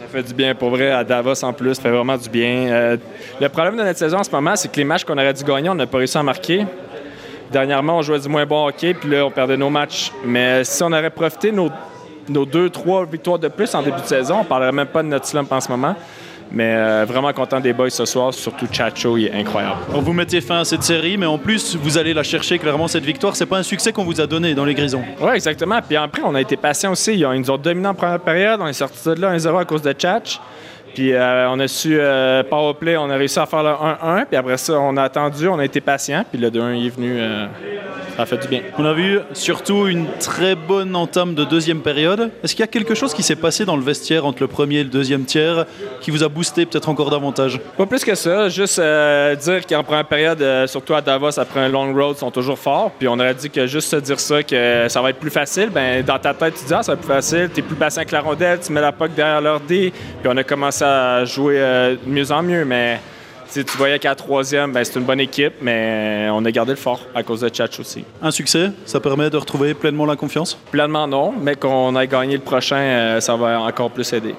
Ça fait du bien pour vrai à Davos en plus, ça fait vraiment du bien. Le problème de notre saison en ce moment, c'est que les matchs qu'on aurait dû gagner, on n'a pas réussi à marquer. Dernièrement, on jouait du moins bon hockey, puis là, on perdait nos matchs. Mais si on aurait profité de nos 2-3 victoires de plus en début de saison, on ne parlerait même pas de notre slump en ce moment. Mais vraiment content des boys ce soir, surtout Chacho, il est incroyable. Alors, vous mettez fin à cette série, mais en plus, vous allez la chercher clairement, cette victoire. C'est pas un succès qu'on vous a donné dans les Grisons. Oui, exactement. Puis après, on a été patient aussi. Ils nous ont dominé en première période. On est sorti de là 1-0 à cause de Chach. Puis on a su, powerplay, on a réussi à faire le 1-1. Puis après ça, on a attendu, on a été patient. Puis le 2-1 il est venu. Ça a fait du bien. On a vu surtout une très bonne entame de deuxième période. Est-ce qu'il y a quelque chose qui s'est passé dans le vestiaire entre le premier et le deuxième tiers qui vous a boosté peut-être encore davantage? Pas plus que ça. Juste dire qu'en première période, surtout à Davos, après un long road, ils sont toujours forts. Puis on aurait dit que juste se dire ça, que ça va être plus facile. Bien, dans ta tête, tu dis, ça va être plus facile. Tu es plus patient que la rondelle, tu mets la puck derrière leur dé. Puis on a commencé à jouer de mieux en mieux. Mais tu voyais qu'à la troisième, c'est une bonne équipe, mais on a gardé le fort à cause de Chach aussi. Un succès, ça permet de retrouver pleinement la confiance? Pleinement non, mais qu'on ait gagné le prochain, ça va encore plus aider.